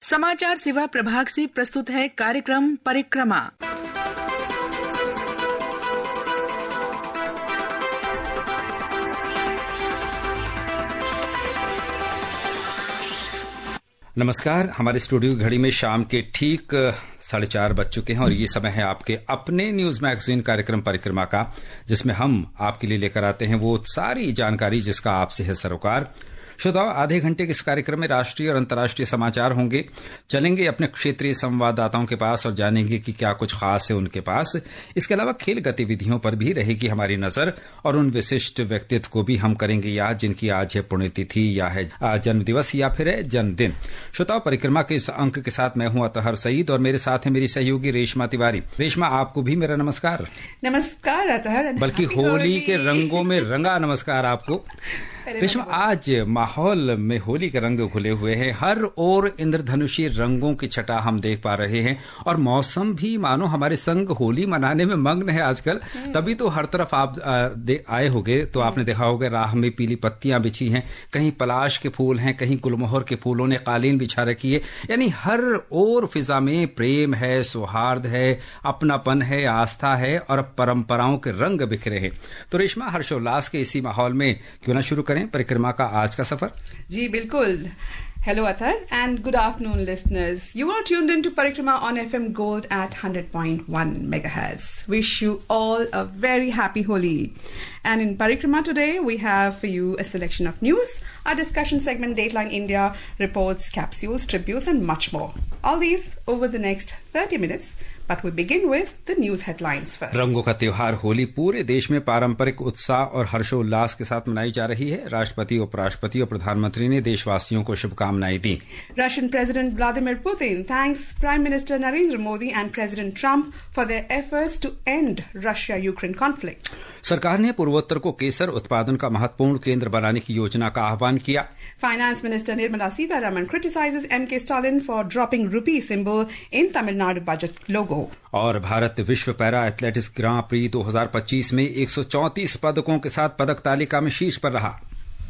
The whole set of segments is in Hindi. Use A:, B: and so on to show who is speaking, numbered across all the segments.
A: समाचार सेवा प्रभाग से प्रस्तुत है कार्यक्रम परिक्रमा।
B: नमस्कार। हमारे स्टूडियो घड़ी में शाम के ठीक 4:30 बज चुके हैं और ये समय है आपके अपने न्यूज मैगजीन कार्यक्रम परिक्रमा का, जिसमें हम आपके लिए लेकर आते हैं वो सारी जानकारी जिसका आपसे है सरोकार। श्रोताओं, आधे घंटे के इस कार्यक्रम में राष्ट्रीय और अंतर्राष्ट्रीय समाचार होंगे। चलेंगे अपने क्षेत्रीय संवाददाताओं के पास और जानेंगे कि क्या कुछ खास है उनके पास। इसके अलावा खेल गतिविधियों पर भी रहेगी हमारी नजर और उन विशिष्ट व्यक्तित्व को भी हम करेंगे याद जिनकी आज है पुण्यतिथि या है जन्मदिवस या फिर है जन्मदिन। श्रोताओं, परिक्रमा के इस अंक के साथ मैं हूं अतहर सईद और मेरे साथ है मेरी सहयोगी रेशमा तिवारी। रेशमा, आपको भी मेरा नमस्कार।
C: नमस्कार अतहर।
B: बल्कि होली के रंगों में रंगा नमस्कार आपको। रेशमा, आज माहौल में होली के रंग घुले हुए हैं। हर ओर इंद्रधनुषी रंगों की छटा हम देख पा रहे हैं और मौसम भी मानो हमारे संग होली मनाने में मग्न है आजकल। तभी तो हर तरफ आप आए होंगे तो आपने देखा होगा राह में पीली पत्तियां बिछी हैं, कहीं पलाश के फूल हैं, कहीं गुलमोहर के फूलों ने कालीन बिछा रखी है। यानी हर ओर फिजा में प्रेम है, सौहार्द है, अपनापन है, आस्था है और परंपराओं के रंग बिखरे हैं। तो रेशमा, हर्षोल्लास के इसी माहौल में क्यों ना शुरू करें परिक्रमा का आज का सफर।
C: जी बिल्कुल। Hello Athar and good afternoon listeners. You are tuned into Parikrama on FM Gold at 100.1 megahertz. Wish you all a very happy Holi. And in Parikrama today we have for you a selection of news, our discussion segment Dateline India, reports, capsules, tributes and much more. All these over the next 30 minutes. But we begin with the news headlines first.
B: रंगों का त्योहार होली पूरे देश में पारंपरिक उत्साह और हर्षोल्लास के साथ मनाई जा रही है। राष्ट्रपति, उपराष्ट्रपति और प्रधानमंत्री ने देशवासियों को शुभकामनाएं दी।
C: Russian President Vladimir Putin thanks Prime Minister Narendra Modi and President Trump for their efforts to end Russia-Ukraine conflict.
B: सरकार ने पूर्वोत्तर को केसर उत्पादन का महत्वपूर्ण केंद्र बनाने की योजना का आह्वान किया।
C: Finance Minister Nirmala Sitharaman criticizes M.K. Stalin for dropping rupee symbol in Tamil Nadu budget logo.
B: और भारत विश्व पैरा एथलेटिक्स ग्रां प्री 2025 में 134 पदकों के साथ पदक तालिका में शीर्ष पर रहा।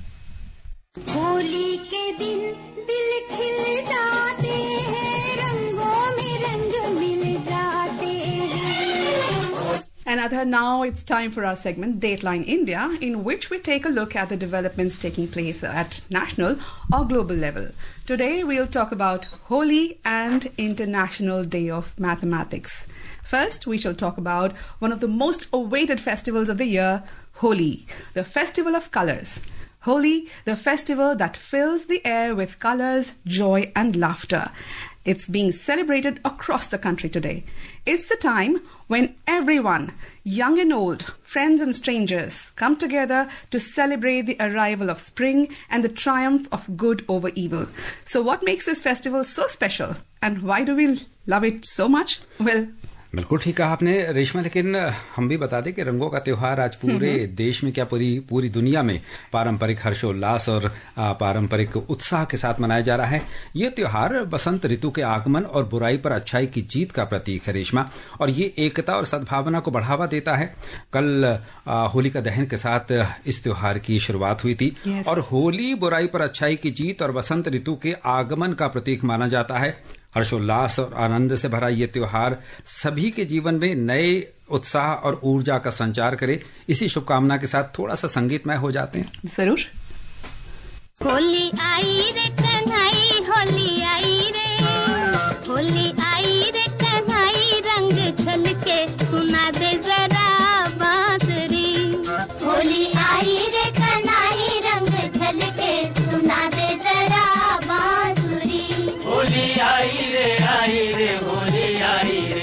D: होली के दिन दिल खिल जाते हैं, रंगों में रंग मिल जाते हैं।
C: And Adhar, now it's time for our segment Dateline India, in which we take a look at the developments taking place at national or global level. Today we'll talk about Holi and International Day of Mathematics. First, we shall talk about one of the most awaited festivals of the year, Holi, the festival of colors. Holi, the festival that fills the air with colors, joy and laughter. It's being celebrated across the country today. It's the time when everyone, young and old, friends and strangers, come together to celebrate the arrival of spring and the triumph of good over evil. So what makes this festival so special? And why do we love it so much? Well,
B: बिल्कुल ठीक कहा आपने रेशमा, लेकिन हम भी बता दें कि रंगों का त्योहार आज पूरे देश में क्या पूरी दुनिया में पारंपरिक हर्षोल्लास और पारंपरिक उत्साह के साथ मनाया जा रहा है। ये त्योहार बसंत ऋतु के आगमन और बुराई पर अच्छाई की जीत का प्रतीक है रेशमा, और ये एकता और सद्भावना को बढ़ावा देता है। कल होलिका दहन के साथ इस त्योहार की शुरुआत हुई थी। और होली बुराई पर अच्छाई की जीत और बसंत ऋतु के आगमन का प्रतीक माना जाता है। हर्षोल्लास और आनंद से भरा ये त्योहार सभी के जीवन में नए उत्साह और ऊर्जा का संचार करे। इसी शुभकामना के साथ थोड़ा सा संगीतमय हो जाते हैं।
C: जरूर।
D: होली आई रे कन्हई, होली आई रे, होली आई रे कन्हई, रंग छलके सुना दे जरा बांसुरी। होली आई रे कन्हई, रंग छलके सुना दे जरा बांसुरी।
E: होली आई रे, होली आई रे।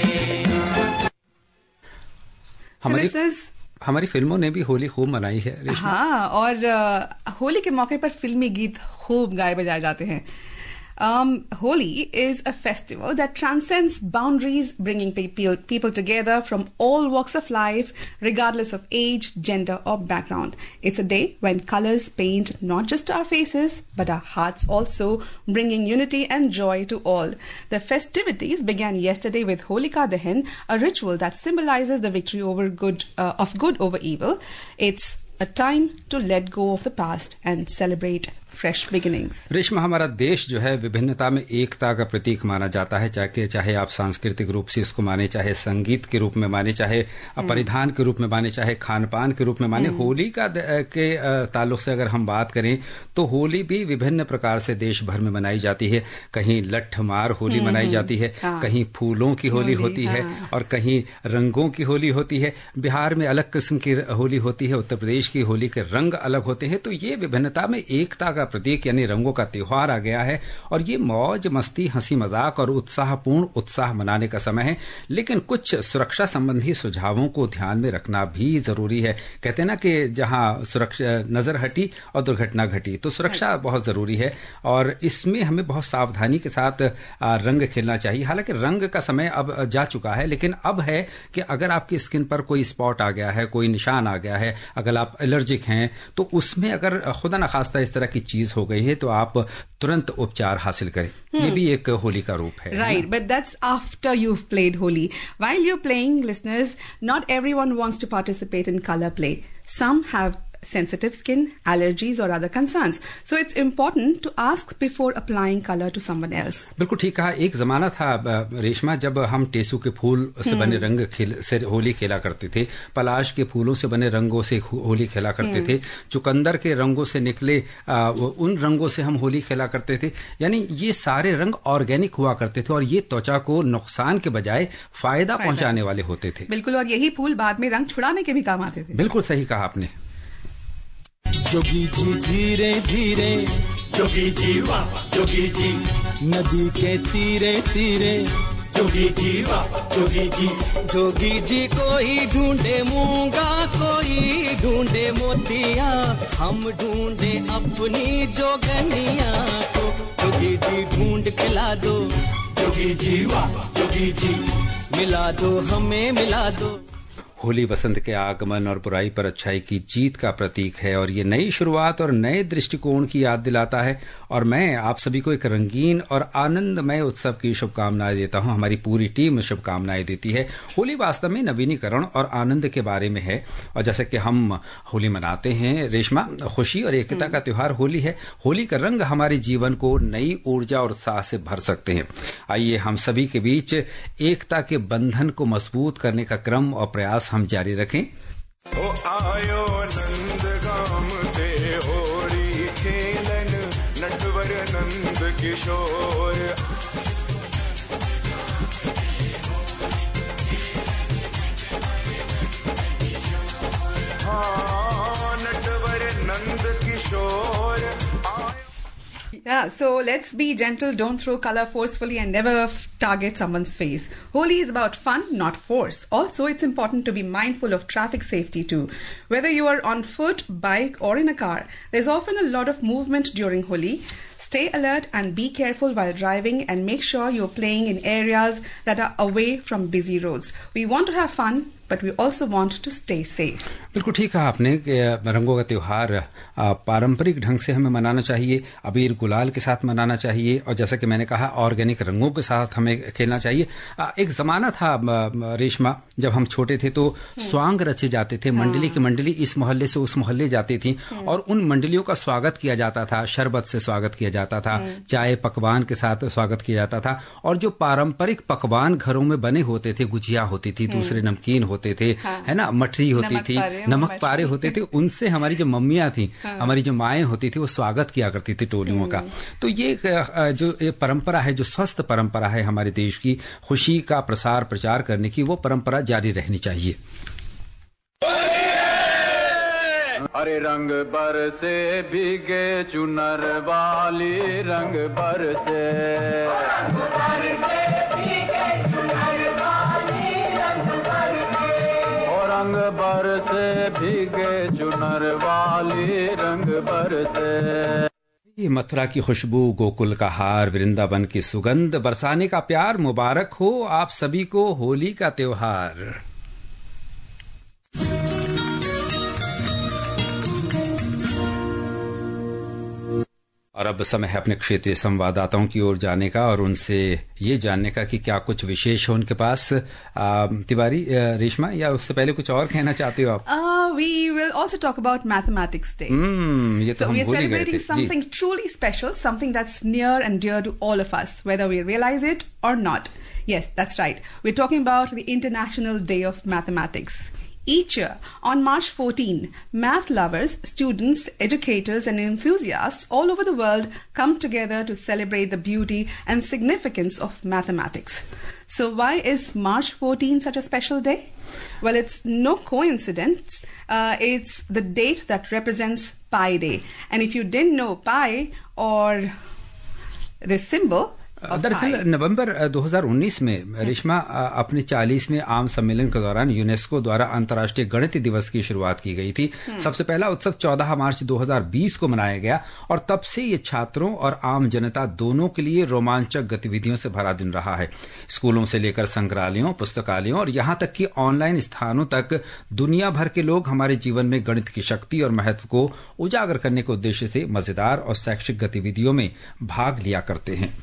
B: हमारी फिल्मों ने भी होली खूब मनाई है।
C: हाँ, और होली के मौके पर फिल्मी गीत खूब गाए बजाए जाते हैं। Holi is a festival that transcends boundaries, bringing people together from all walks of life, regardless of age, gender, or background. It's a day when colors paint not just our faces, but our hearts also, bringing unity and joy to all. The festivities began yesterday with Holika Dahan, a ritual that symbolizes the victory over good over evil. It's a time to let go of the past and celebrate fresh beginnings.
B: Reshma, हमारा देश जो है विभिन्नता में एकता का प्रतीक माना जाता है, चाहे आप सांस्कृतिक रूप से इसको माने, चाहे संगीत के रूप में माने, चाहे परिधान के रूप में माने, चाहे खान पान के रूप में माने। होली के ताल्लुक से अगर हम बात करें तो होली भी विभिन्न प्रकार से देश भर में मनाई जाती है। कहीं लठमार होली मनाई जाती है, कहीं फूलों की होली होती है, और कहीं रंगों की होली होती है। बिहार में अलग किस्म की होली होती है, उत्तर प्रदेश की होली के रंग अलग होते हैं। तो ये विभिन्नता में एकता का प्रतीक यानी रंगों का त्योहार आ गया है, और ये मौज मस्ती, हंसी मजाक और उत्साहपूर्ण उत्साह मनाने का समय है। लेकिन कुछ सुरक्षा संबंधी सुझावों को ध्यान में रखना भी जरूरी है। कहते हैं ना कि जहां सुरक्षा नजर हटी और दुर्घटना घटी, तो सुरक्षा बहुत जरूरी है, और इसमें हमें बहुत सावधानी के साथ रंग खेलना चाहिए। हालांकि रंग का समय अब जा चुका है, लेकिन अब है कि अगर आपकी स्किन पर कोई स्पॉट आ गया है, कोई निशान आ गया है, अगर आप एलर्जिक हैं, तो उसमें अगर खुदा न खास्ता इस तरह की चीज हो गई है तो आप तुरंत उपचार हासिल करें। ये भी एक होली का रूप है।
C: Right, but that's after you've played Holi. While you're playing, listeners, not everyone wants to participate in color play. Some have sensitive skin, allergies or other concerns. So it's important to ask before applying color to someone else.
B: बिल्कुल ठीक कहा। एक जमाना था रेशमा जब हम टेसू के फूल से बने रंग से होली खेला करते थे, पलाश के फूलों से बने रंगों से होली खेला करते थे, चुकंदर के रंगों से निकले उन रंगों से हम होली खेला करते थे। यानी ये सारे रंग ऑर्गेनिक हुआ करते थे, और ये त्वचा को नुकसान के बजाय फायदा पहुंचाने वाले होते थे।
C: बिल्कुल, और यही फूल बाद में रंग छुड़ाने के भी काम आते थे।
B: बिल्कुल सही कहा आपने।
F: जोगी जी धीरे धीरे,
E: जोगी जी वाह जोगी जी,
F: नदी के तीरे तीरे,
E: जोगी जी वाह जोगी जी।
F: जोगी जी कोई ढूंढे मूंगा, कोई ढूंढे मोतिया, हम ढूंढे अपनी जोगनिया को। जोगी जी ढूंढ के ला दो,
E: जोगी जी वाह जोगी जी,
F: मिला दो हमें मिला दो।
B: होली वसंत के आगमन और बुराई पर अच्छाई की जीत का प्रतीक है, और ये नई शुरुआत और नए दृष्टिकोण की याद दिलाता है। और मैं आप सभी को एक रंगीन और आनंदमय उत्सव की शुभकामनाएं देता हूं। हमारी पूरी टीम शुभकामनाएं देती है। होली वास्तव में नवीनीकरण और आनंद के बारे में है, और जैसे कि हम होली मनाते हैं रेशमा, खुशी और एकता का त्योहार होली है। होली का रंग हमारे जीवन को नई ऊर्जा और उत्साह से भर सकते हैं। आइए हम सभी के बीच एकता के बंधन को मजबूत करने का क्रम और प्रयास हम जारी रखें।
G: ओ आयो नंद गाम ते होरी खेलन, नटवर नंद किशोर। हाँ, Natwar Nand Kishore.
C: Yeah, so let's be gentle, don't throw color forcefully and never target someone's face. Holi is about fun, not force. Also, it's important to be mindful of traffic safety too. Whether you are on foot, bike or in a car, there's often a lot of movement during Holi. Stay alert and be careful while driving, and make sure you're playing in areas that are away from busy roads. We want to have fun, but we also want to stay safe.
B: बिल्कुल ठीक कहा आपने कि रंगों का त्योहार पारंपरिक ढंग से हमें मनाना चाहिए, अबीर गुलाल के साथ मनाना चाहिए, और जैसा कि मैंने कहा ऑर्गेनिक रंगों के साथ हमें खेलना चाहिए। एक जमाना था रेशमा जब हम छोटे थे तो स्वांग रचे जाते थे, मंडली की मंडली इस मोहल्ले से उस मोहल्ले जाती थी, और उन मंडलियों का स्वागत किया जाता था, शरबत से स्वागत किया जाता था, चाय पकवान के साथ स्वागत किया जाता था। और जो पारंपरिक पकवान घरों में बने होते थे, गुजिया होती थी, दूसरे नमकीन होते थे, है ना, मठरी होती थी, नमक पारे होते थे, उनसे हमारी जो मम्मियां थी, हमारी जो माएं होती थी, वो स्वागत किया करती थी टोलियों का। तो ये जो परंपरा है, जो स्वस्थ परंपरा है हमारे देश की, खुशी का प्रसार प्रचार करने की, वो परंपरा जारी रहनी चाहिए।
H: हरे रंग बरसे भीगे चुनर वाली, रंग बरसे रंग बरसे भीगे चुनर वाली, रंग बरसे।
B: ये मथुरा की खुशबू, गोकुल का हार, वृंदावन की सुगंध, बरसाने का प्यार, मुबारक हो आप सभी को होली का त्योहार। और अब समय है अपने क्षेत्रीय संवाददाताओं की ओर जाने का और उनसे ये जानने का कि क्या कुछ विशेष हो उनके पास। तिवारी, रेशमा, या उससे पहले कुछ और कहना चाहते हो आप?
C: we will also talk about Mathematics Day.
B: ये तो
C: So
B: हम
C: we are
B: भूल ही गए
C: celebrating
B: थे।
C: something truly special, something that's near and dear to all of us, whether we realize it or not. Yes, that's right. We're talking about the International Day of Mathematics. Each year, on March 14, math lovers, students, educators, and enthusiasts all over the world come together to celebrate the beauty and significance of mathematics. So why is March 14 such a special day? Well, it's no coincidence. It's the date that represents Pi Day. And if you didn't know pi or the symbol of
B: दरअसल
C: pi,
B: नवंबर 2019 में रेशमा अपने 40वें आम सम्मेलन के दौरान यूनेस्को द्वारा अंतर्राष्ट्रीय गणित दिवस की शुरुआत की गई थी। सबसे पहला उत्सव 14 मार्च 2020 को मनाया गया और तब से ये छात्रों और आम जनता दोनों के लिए रोमांचक गतिविधियों से भरा दिन रहा है। स्कूलों से लेकर संग्रहालयों, पुस्तकालयों और यहां तक कि ऑनलाइन स्थानों तक दुनिया भर के लोग हमारे जीवन में गणित की शक्ति और महत्व को उजागर करने के उद्देश्य से मजेदार और शैक्षिक गतिविधियों में भाग लिया करते हैं।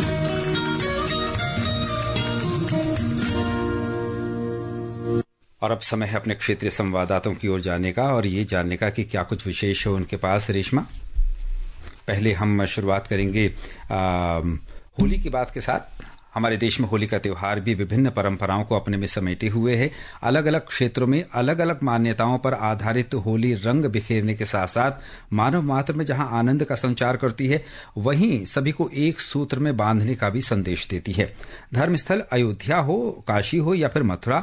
B: और अब समय है अपने क्षेत्रीय संवाददाताओं की ओर जाने का और ये जानने का कि क्या कुछ विशेष हो उनके पास। रेशमा, पहले हम शुरुआत करेंगे होली की बात के साथ। हमारे देश में होली का त्योहार भी विभिन्न परंपराओं को अपने में समेटे हुए है। अलग अलग क्षेत्रों में अलग अलग मान्यताओं पर आधारित होली रंग बिखेरने के साथ साथ मानव मात्र में जहां आनंद का संचार करती है, वहीं सभी को एक सूत्र में बांधने का भी संदेश देती है। धर्मस्थल अयोध्या हो, काशी हो या फिर मथुरा,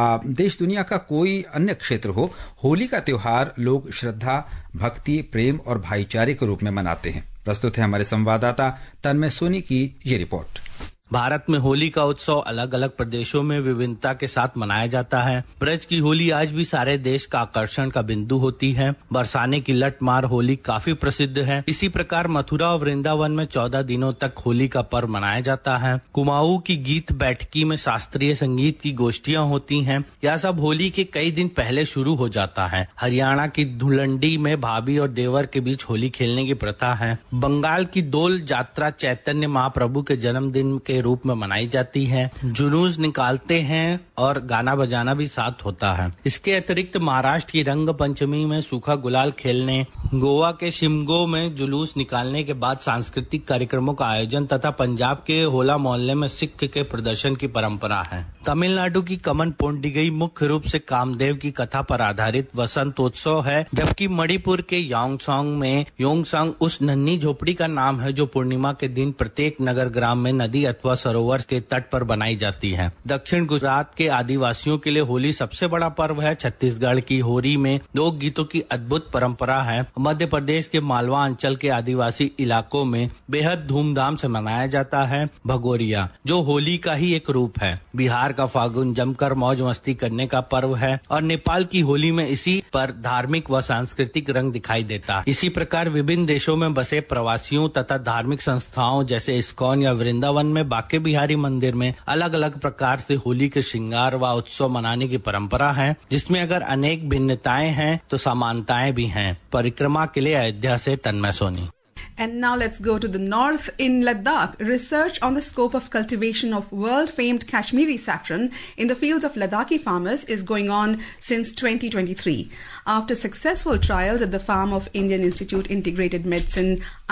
B: देश दुनिया का कोई अन्य क्षेत्र हो, होली का त्योहार लोग श्रद्धा, भक्ति, प्रेम और भाईचारे के रूप में मनाते हैं। प्रस्तुत है हमारे संवाददाता तन्मय सोनी की ये रिपोर्ट।
I: भारत में होली का उत्सव अलग अलग प्रदेशों में विभिन्नता के साथ मनाया जाता है। ब्रज की होली आज भी सारे देश का आकर्षण का बिंदु होती है। बरसाने की लठमार होली काफी प्रसिद्ध है। इसी प्रकार मथुरा और वृंदावन में 14 दिनों तक होली का पर्व मनाया जाता है। कुमाऊं की गीत बैठकी में शास्त्रीय संगीत की गोष्ठियां होती हैं। यह सब होली के कई दिन पहले शुरू हो जाता है। हरियाणा की धुलंडी में भाभी और देवर के बीच होली खेलने की प्रथा है। बंगाल की दोल जात्रा चैतन्य महाप्रभु के जन्मदिन के रूप में मनाई जाती है। जुलूस निकालते हैं और गाना बजाना भी साथ होता है। इसके अतिरिक्त महाराष्ट्र की रंग पंचमी में सूखा गुलाल खेलने, गोवा के शिमगो में जुलूस निकालने के बाद सांस्कृतिक कार्यक्रमों का आयोजन तथा पंजाब के होला मोहल्ले में सिख के प्रदर्शन की परंपरा है। तमिलनाडु की कमन पोंडिगई मुख्य रूप से कामदेव की कथा पर आधारित वसंतोत्सव है, जबकि मणिपुर के योंगसोंग में योंगसोंग उस नन्ही झोपड़ी का नाम है जो पूर्णिमा के दिन प्रत्येक नगर ग्राम में नदी अथवा सरोवर के तट पर बनाई जाती है। दक्षिण गुजरात के आदिवासियों के लिए होली सबसे बड़ा पर्व है। छत्तीसगढ़ की होली में लोक गीतों की अद्भुत परंपरा है। मध्य प्रदेश के मालवा अंचल के आदिवासी इलाकों में बेहद धूमधाम से मनाया जाता है भगोरिया, जो होली का ही एक रूप है। बिहार का फागुन जमकर मौज मस्ती करने का पर्व है और नेपाल की होली में इसी पर धार्मिक व सांस्कृतिक रंग दिखाई देता है। इसी प्रकार विभिन्न देशों में बसे प्रवासियों तथा धार्मिक संस्थाओं जैसे इस्कॉन या वृंदावन में बाके बिहारी मंदिर में अलग अलग प्रकार से होली के श्रृंगार व उत्सव मनाने की परंपरा है, जिसमें अगर अनेक भिन्नताएं हैं तो समानताएं भी हैं। परिक्रमा के लिए अयोध्या से तन्मय Soni.
C: And now let's go to the north in Ladakh. Research on the scope of cultivation of world-famed Kashmiri saffron in the fields of Ladakhi farmers is going on since 2023. After successful trials at the farm of Indian Institute Integrated Medicine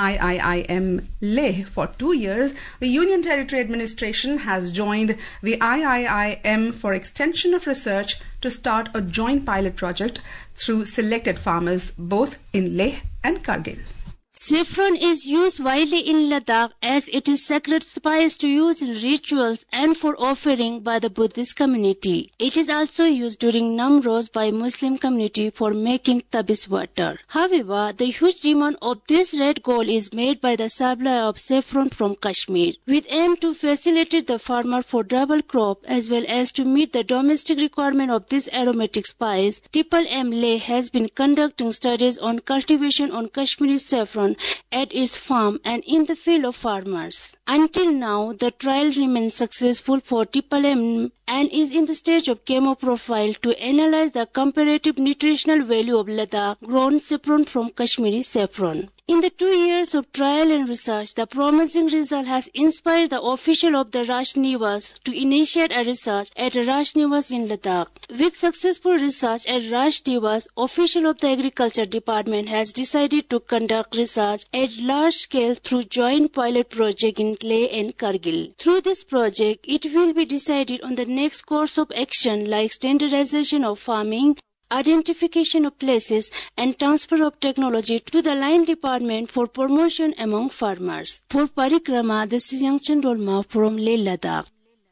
C: IIIM Leh for 2 years, the Union Territory Administration has joined the IIIM for extension of research to start a joint pilot project through selected farmers both in Leh and Kargil.
J: Saffron is used widely in Ladakh as it is sacred spice to use in rituals and for offering by the Buddhist community. It is also used during Namroz by Muslim community for making tabis water. However, the huge demand of this red gold is made by the supply of saffron from Kashmir, with aim to facilitate the farmer for double crop as well as to meet the domestic requirement of this aromatic spice. Triple M Leh has been conducting studies on cultivation on Kashmiri saffron at its farm and in the field of farmers. Until now, the trial remains successful for Triple M and is in the stage of chemo profile to analyze the comparative nutritional value of Ladakh grown saffron from Kashmiri saffron. In the 2 years of trial and research, the promising result has inspired the official of the Rajnivas to initiate a research at Rajnivas in Ladakh. With successful research at Rajnivas, official of the Agriculture Department has decided to conduct research at large scale through joint pilot project in Leh and Kargil. Through this project, it will be decided on the next course of action like standardization of farming, identification of places and transfer of technology to the line department for promotion among farmers. For Parikrama, this is Yangchen Rolma from Leh Ladakh.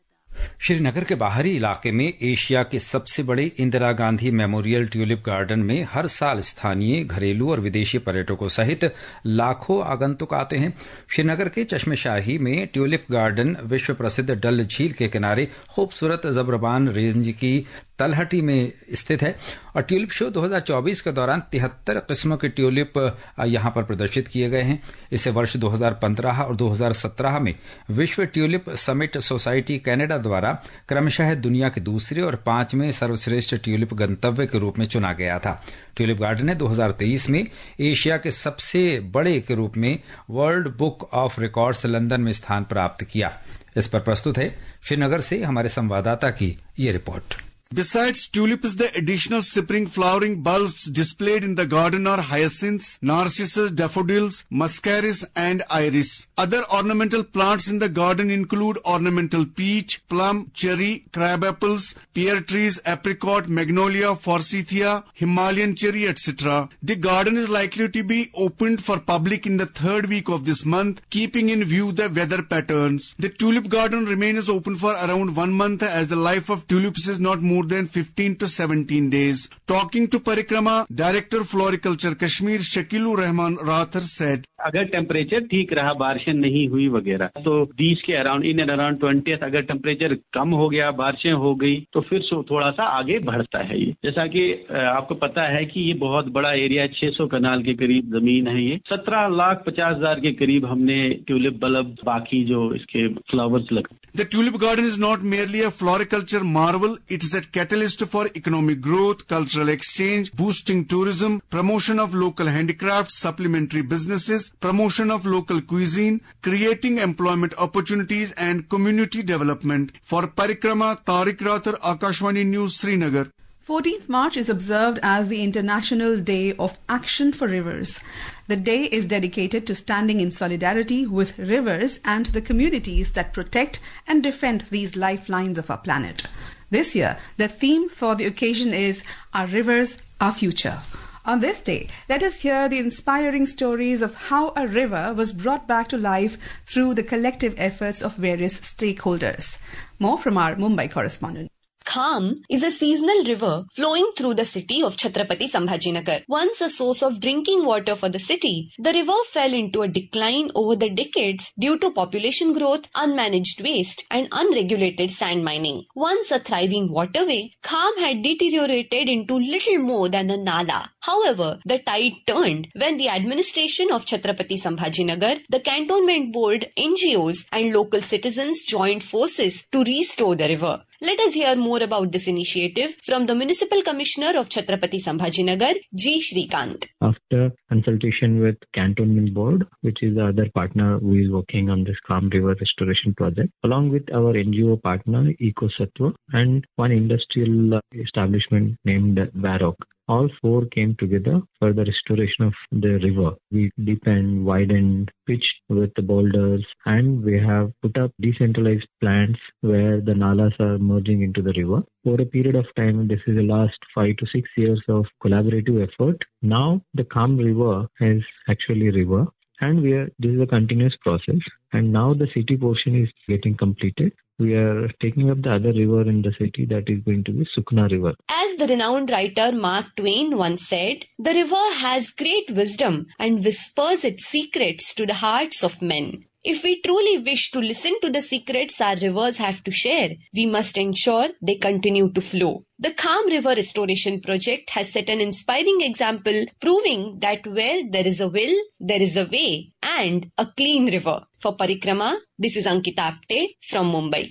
B: Srinagar के बाहरी इलाके में एशिया के सबसे बड़े Indira Gandhi memorial tulip garden में हर साल स्थानीय, घरेलू और विदेशी पर्यटकों सहित लाखों आगंतुक आते हैं। श्रीनगर के चश्मेशाही में ट्यूलिप गार्डन विश्व प्रसिद्ध डल झील के किनारे खूबसूरत जबरबान रेंज की तलहटी में स्थित है और ट्यूलिप शो 2024 के दौरान 73 किस्मों के ट्यूलिप यहां पर प्रदर्शित किए गए हैं। इसे वर्ष 2015 और 2017 में विश्व ट्यूलिप समिट सोसाइटी कनाडा द्वारा क्रमशः दुनिया के दूसरे और 5वें सर्वश्रेष्ठ ट्यूलिप गंतव्य के रूप में चुना गया था। ट्यूलिप गार्डन ने 2023 में एशिया के सबसे बड़े के रूप में world book of records London में स्थान प्राप्त किया। इस पर प्रस्तुत है श्रीनगर से हमारे संवाददाता की ये report.
K: Besides tulips, the additional spring flowering bulbs displayed in the garden are hyacinths, narcissus, daffodils, muscaris and iris. Other ornamental plants in the garden include ornamental peach, plum, cherry, crab apples, pear trees, apricot, magnolia, forsythia, Himalayan cherry, etc. The garden is likely to be opened for public in the 3rd week of this month, keeping in view the weather patterns. The tulip garden remains open for around 1 month as the life of tulips is not more than 15 to 17 days. Talking to Parikrama, Director Floriculture Kashmir Shakilur Rahman Rathar said,
L: अगर टेम्परेचर ठीक रहा, बारिशें नहीं हुई वगैरह, तो 20 के अराउंड इन एंड अराउंड 20 अगर टेम्परेचर कम हो गया, बारिशें हो गई, तो फिर थोड़ा सा आगे बढ़ता है। ये जैसा कि आपको पता है कि ये बहुत बड़ा एरिया 600 कनाल के करीब जमीन है। ये 17,50,000 के करीब हमने ट्यूलिप बल्ब, बाकी जो इसके फ्लावर्स लगे।
K: The tulip garden is not merely a floriculture marvel, it is a catalyst for economic growth, cultural exchange, boosting tourism, promotion of local handicrafts, supplementary businesses, promotion of local cuisine, creating employment opportunities and community development. For Parikrama, Tariq Rathar, Akashvani News, Srinagar.
C: 14th March is observed as the International Day of Action for Rivers. The day is dedicated to standing in solidarity with rivers and the communities that protect and defend these lifelines of our planet. This year, the theme for the occasion is Our Rivers, Our Future. On this day, let us hear the inspiring stories of how a river was brought back to life through the collective efforts of various stakeholders. More from our Mumbai correspondent.
M: Kham is a seasonal river flowing through the city of Chhatrapati Sambhajinagar. Once a source of drinking water for the city, the river fell into a decline over the decades due to population growth, unmanaged waste and unregulated sand mining. Once a thriving waterway, Kham had deteriorated into little more than a nala. However, the tide turned when the administration of Chhatrapati Sambhajinagar, the cantonment board, NGOs and local citizens joined forces to restore the river. Let us hear more about this initiative from the Municipal Commissioner of Chhatrapati Sambhajinagar, G. Shrikant.
N: After consultation with Cantonment Board, which is the other partner who is working on this Kham River restoration project, along with our NGO partner, EcoSatwa, and one industrial establishment named Varroc. All four came together for the restoration of the river. We deepened, widened, pitched with the boulders, and we have put up decentralized plants where the nalas are merging into the river. For a period of time, this is the last 5 to 6 years of collaborative effort. Now the Kham River is actually river, and this is a continuous process. And now the city portion is getting completed. We are taking up the other river in the city, that is going to be Sukna River.
M: As the renowned writer Mark Twain once said, the river has great wisdom and whispers its secrets to the hearts of men. If we truly wish to listen to the secrets our rivers have to share, we must ensure they continue to flow. The Kham River Restoration Project has set an inspiring example, proving that where there is a will, there is a way, and a clean river. For Parikrama, this is Ankita Apte from Mumbai.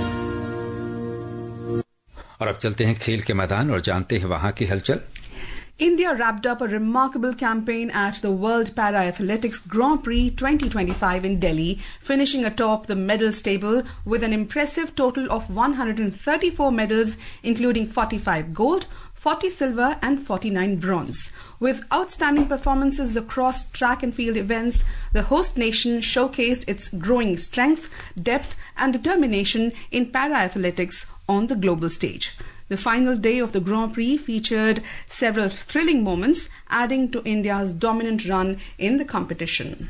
B: और अब चलते हैं खेल के मैदान और जानते हैं वहां की हलचल।
C: India wrapped up a remarkable campaign at the World Para-Athletics Grand Prix 2025 in Delhi, finishing atop the medals table with an impressive total of 134 medals, including 45 gold, 40 silver and 49 bronze. With outstanding performances across track and field events, the host nation showcased its growing strength, depth and determination in para-athletics on the global stage. The final day of the Grand Prix featured several thrilling moments, adding to India's dominant run in the competition.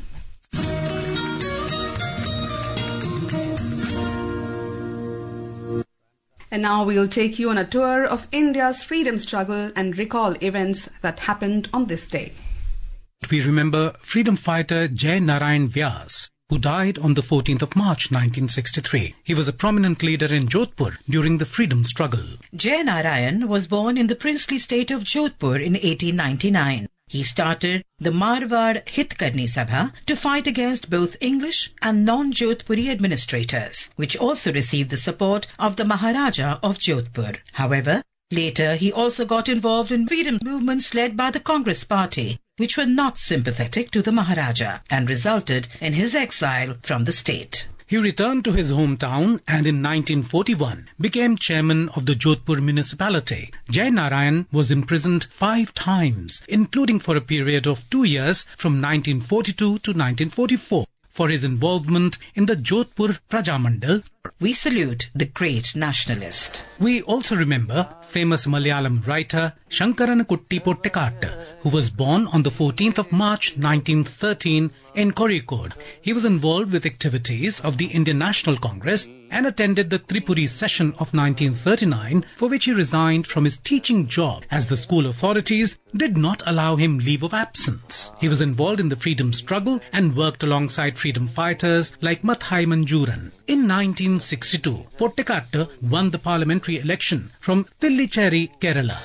C: And now we'll take you on a tour of India's freedom struggle and recall events that happened on this day.
O: We remember freedom fighter Jai Narayan Vyas, who died on the 14th of March 1963. He was a prominent leader in Jodhpur during the freedom struggle.
P: Jai Narayan was born in the princely state of Jodhpur in 1899. He started the Marwar Hitkarni Sabha to fight against both English and non-Jodhpuri administrators, which also received the support of the Maharaja of Jodhpur. However, later he also got involved in freedom movements led by the Congress Party, which were not sympathetic to the Maharaja and resulted in his exile from the state.
O: He returned to his hometown and in 1941 became chairman of the Jodhpur municipality. Jai Narayan was imprisoned 5 times, including for a period of 2 years from 1942 to 1944. For his involvement in the Jodhpur Prajamandal.
P: We salute the great nationalist.
O: We also remember famous Malayalam writer Shankaranakutty Pottekattu, who was born on the 14th of March 1913 in Kozhikode. He was involved with activities of the Indian National Congress and attended the Tripuri session of 1939, for which he resigned from his teaching job as the school authorities did not allow him leave of absence. He was involved in the freedom struggle and worked alongside freedom fighters like Mathai Manjuran. In 1962, Pottekattu won the parliamentary election from Tillicherry, Kerala.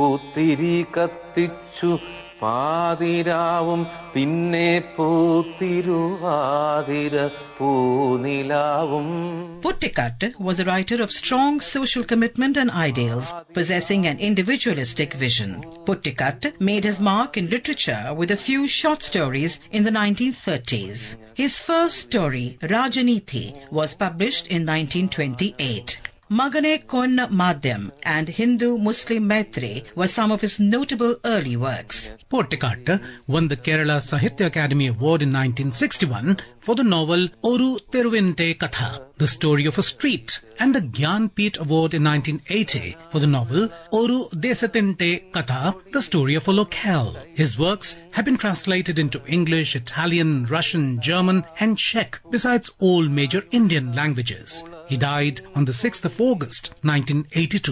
Q: പാതിരാവും പിന്നെ Poothiruvathira പൂനിലാവും.
P: Pottekattu was a writer of strong social commitment and ideals, possessing an individualistic vision. Pottekattu made his mark in literature with a few short stories in the 1930s. His first story, Rajanithi, was published in 1928. Magane Konna Madhyam and Hindu-Muslim Maitri were some of his notable early works.
O: Pottekattu won the Kerala Sahitya Academy Award in 1961 for the novel Oru Teruvinte Katha, the story of a street, and the Gyanpith Award in 1980 for the novel Oru Desatinte Katha, the story of a locale. His works have been translated into English, Italian, Russian, German and Czech, besides all major Indian languages. He died on the 6th of August, 1982.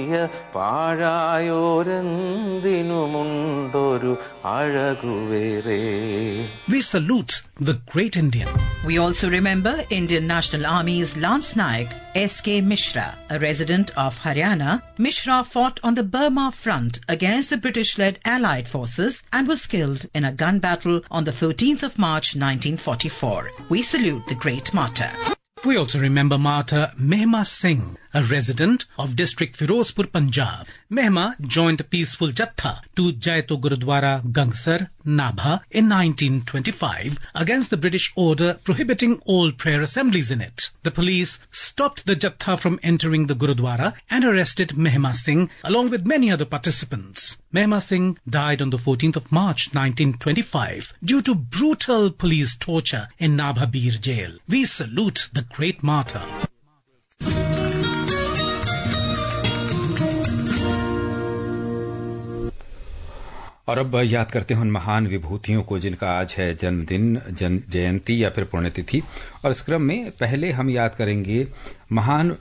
O: We salute the great Indian.
P: We also remember Indian National Army's Lance Naik S.K. Mishra, a resident of Haryana. Mishra fought on the Burma front against the British-led Allied forces and was killed in a gun battle on the 13th of March 1944. We salute the great martyr.
O: We also remember martyr Mehma Singh, a resident of district Firozpur, Punjab. Mehma joined a peaceful Jatha to Jaito Gurudwara Gangsar, Nabha in 1925 against the British order prohibiting all prayer assemblies in it. The police stopped the Jatha from entering the Gurudwara and arrested Mehma Singh along with many other participants. Mehma Singh died on the 14th of March 1925 due to brutal police torture in Nabha Bir jail. We salute the great martyr.
B: और अब याद करते हैं उन महान विभूतियों को जिनका आज है जन्मदिन, जयंती या फिर पुण्यतिथि। और इस क्रम में पहले हम याद करेंगे महान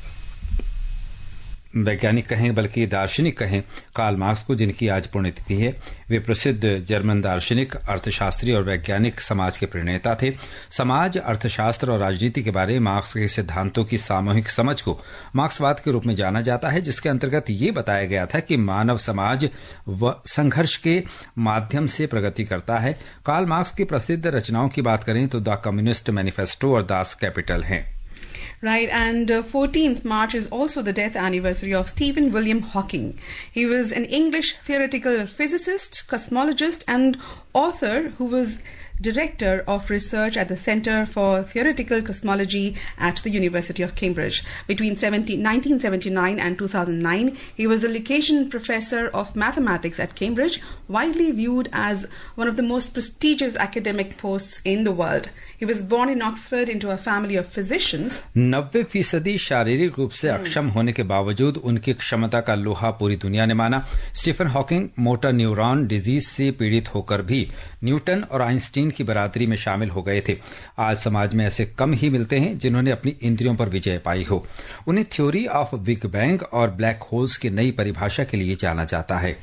B: वैज्ञानिक कहें बल्कि दार्शनिक कहें कार्ल मार्क्स को, जिनकी आज पुण्यतिथि है। वे प्रसिद्ध जर्मन दार्शनिक, अर्थशास्त्री और वैज्ञानिक समाज के प्रणेता थे। समाज, अर्थशास्त्र और राजनीति के बारे में मार्क्स के सिद्धांतों की सामूहिक समझ को मार्क्सवाद के रूप में जाना जाता है, जिसके अंतर्गत ये बताया गया था कि मानव समाज संघर्ष के माध्यम से प्रगति करता है। कार्ल मार्क्स की प्रसिद्ध रचनाओं की बात करें तो द कम्युनिस्ट मैनिफेस्टो और दास कैपिटल हैं।
C: Right, and 14th March is also the death anniversary of Stephen William Hawking. He was an English theoretical physicist, cosmologist, and author who was Director of Research at the Centre for Theoretical Cosmology at the University of Cambridge. Between 1979 and 2009, he was the Lucasian Professor of Mathematics at Cambridge, widely viewed as one of the most prestigious academic posts in the world. He was born in Oxford into a family of physicians.
B: 90% शारीरिक रूप से अक्षम होने के बावजूद उनकी क्षमता का लोहा पूरी दुनिया ने माना। Stephen Hawking motor neuron disease से पीड़ित होकर भी न्यूटन और आइंस्टीन की बरादरी में शामिल हो गए थे। आज समाज में ऐसे कम ही मिलते हैं जिन्होंने अपनी इंद्रियों पर विजय पाई हो। उन्हें थ्योरी ऑफ बिग बैंग और ब्लैक होल्स की नई परिभाषा के लिए जाना जाता है।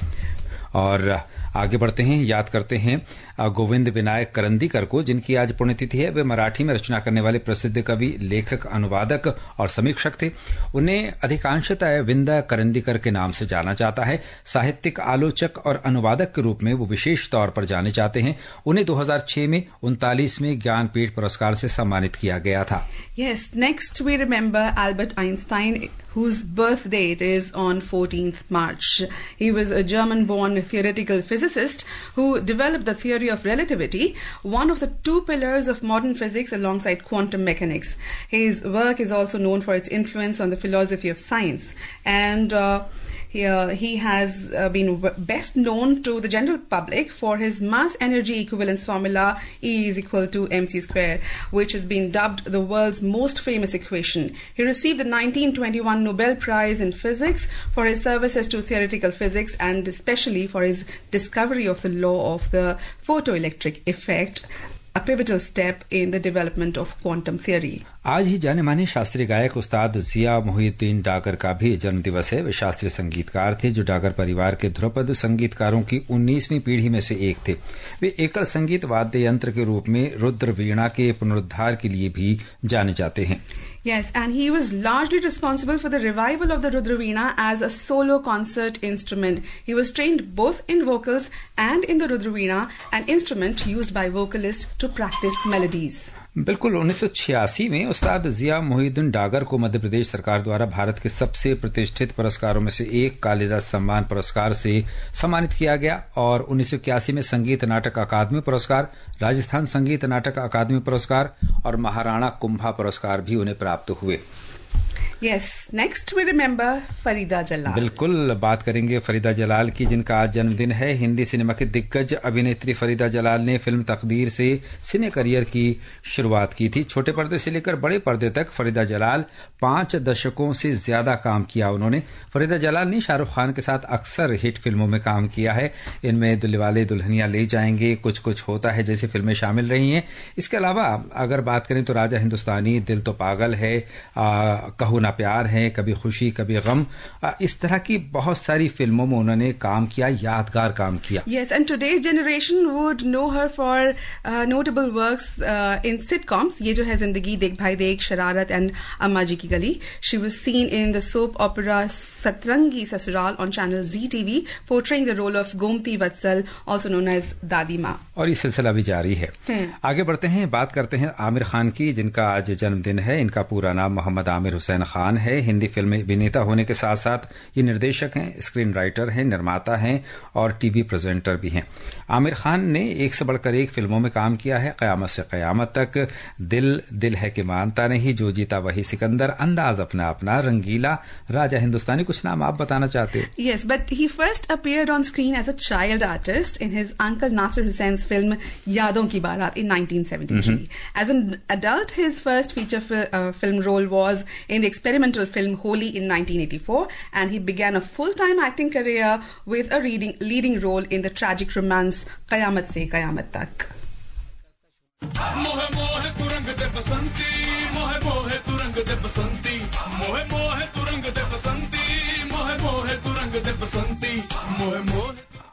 B: और आगे बढ़ते हैं, याद करते हैं गोविंद विनायक करंदीकर को, जिनकी आज पुण्यतिथि है। वे मराठी में रचना करने वाले प्रसिद्ध कवि, लेखक, अनुवादक और समीक्षक थे। उन्हें अधिकांशतः विंदा करंदीकर के नाम से जाना जाता है। साहित्यिक आलोचक और अनुवादक के रूप में वो विशेष तौर पर जाने जाते हैं। उन्हें 2006 में 39वें ज्ञानपीठ पुरस्कार से सम्मानित किया गया था।
C: Yes, next we remember Albert Einstein, whose birth date is on 14th March. He was a German-born theoretical physicist who developed the theory of relativity, one of the two pillars of modern physics alongside quantum mechanics. His work is also known for its influence on the philosophy of science, and he has been best known to the general public for his mass energy equivalence formula E is equal to mc square, which has been dubbed the world's most famous equation. He received the 1921 Nobel Prize in Physics for his services to theoretical physics and especially for his discovery of the law of the photoelectric effect, a pivotal step in the development of quantum theory.
B: आज ही जाने माने शास्त्रीय गायक उस्ताद जिया मोहिउद्दीन डागर का भी जन्म दिवस है। वे शास्त्रीय संगीतकार थे जो डागर परिवार के ध्रुपद संगीतकारों की 19वीं पीढ़ी में से एक थे। वे एकल संगीत वाद्य यंत्र के रूप में रुद्र वीणा के पुनरुद्धार के लिए भी जाने जाते हैं।
C: Yes, and he was largely responsible for the revival of the Rudra Veena as a solo concert instrument. He was trained both in vocals and in the Rudra Veena, an instrument used by vocalists to practice melodies.
B: बिल्कुल 1986 में उस्ताद जिया मोहिउद्दीन डागर को मध्य प्रदेश सरकार द्वारा भारत के सबसे प्रतिष्ठित पुरस्कारों में से एक कालिदास सम्मान पुरस्कार से सम्मानित किया गया और 1981 में संगीत नाटक अकादमी पुरस्कार, राजस्थान संगीत नाटक अकादमी पुरस्कार और महाराणा कुंभा पुरस्कार भी उन्हें प्राप्त हुए।
C: Yes, next we remember Farida Jalal.
B: बिल्कुल बात करेंगे फरीदा जलाल की, जिनका आज जन्मदिन है। हिंदी सिनेमा की दिग्गज अभिनेत्री फरीदा जलाल ने फिल्म तकदीर से सिने करियर की शुरुआत की थी। छोटे पर्दे से लेकर बड़े पर्दे तक फरीदा जलाल 5 दशकों से ज्यादा काम किया उन्होंने। फरीदा जलाल ने शाहरुख खान के साथ अक्सर हिट फिल्मों में काम किया है। इनमें दिलवाले दुल्हनिया ले जाएंगे, कुछ कुछ होता है जैसी फिल्में शामिल रही हैं। इसके अलावा अगर बात करें तो राजा हिंदुस्तानी, दिल तो पागल है, कहू ना प्यार है, कभी खुशी कभी गम, इस तरह की बहुत सारी फिल्मों में उन्होंने काम किया, यादगार काम किया।
C: Yes, and today's generation would know her for notable works in sitcoms. ये जो है जिंदगी, देख भाई देख, शरारत and अम्मा जी की गली. She was seen in the soap opera Satrangi Sasural on channel ZTV, portraying the role of Gomti Vatsal, also known as दादी माँ।
B: और ये सिलसिला भी जारी है। आगे बढ़ते हैं, बात करते हैं आमिर खान की, जिनका आज जन्मदिन है। इनका पूरा नाम मोहम्मद आमिर हुसैन खान है। हिंदी फिल्म अभिनेता होने के साथ साथ ये निर्देशक हैं, स्क्रीन राइटर हैं, निर्माता हैं और टीवी प्रेजेंटर भी हैं। आमिर खान ने एक से बढ़कर एक फिल्मों में काम किया है। कयामत से कयामत तक, दिल दिल है कि मानता नहीं, जो जीता वही सिकंदर, अंदाज अपना अपना, रंगीला, राजा हिंदुस्तानी। कुछ नाम आप बताना चाहते हो?
C: Yes, but he first appeared on screen as a child artist in his uncle Nasir Hussein's film Yaadon Ki Baarat in 1973. As an adult, his first feature film role was in the experimental film Holi in 1984, and he began a full-time acting career with a leading role in the tragic romance Qayamat Se Qayamat Tak.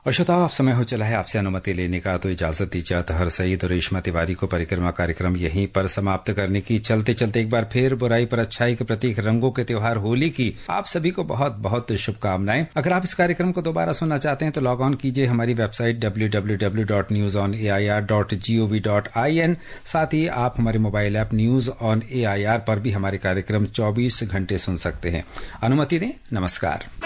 B: और श्रोताओ, अब समय हो चला है आपसे अनुमति लेने का, तो इजाजत दीजिए। तहर सईद और रेशमा तिवारी को परिक्रमा कार्यक्रम यहीं पर समाप्त करने की। चलते चलते एक बार फिर बुराई पर अच्छाई के प्रतीक रंगों के त्योहार होली की आप सभी को बहुत बहुत शुभकामनाएं। अगर आप इस कार्यक्रम को दोबारा सुनना चाहते हैं तो लॉग ऑन कीजिए हमारी वेबसाइट www.newsonair.gov.in। साथ ही आप हमारे mobile app news on AIR पर भी हमारे कार्यक्रम 24 घंटे सुन सकते हैं। अनुमति दें, नमस्कार।